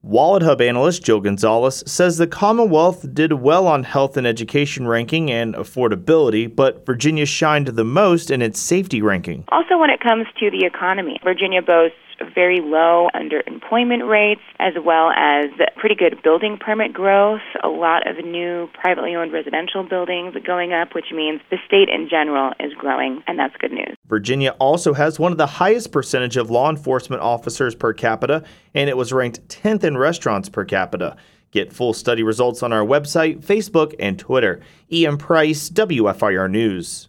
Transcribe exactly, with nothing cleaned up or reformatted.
Wallet Hub analyst Joe Gonzalez says the Commonwealth did well on health and education ranking and affordability, but Virginia shined the most in its safety ranking. Also, when it comes to the economy, Virginia boasts very low underemployment rates, as well as pretty good building permit growth, a lot of new privately owned residential buildings going up, which means the state in general is growing, and that's good news. Virginia also has one of the highest percentage of law enforcement officers per capita, and it was ranked tenth in restaurants per capita. Get full study results on our website, Facebook, and Twitter. Ian Price, W F I R News.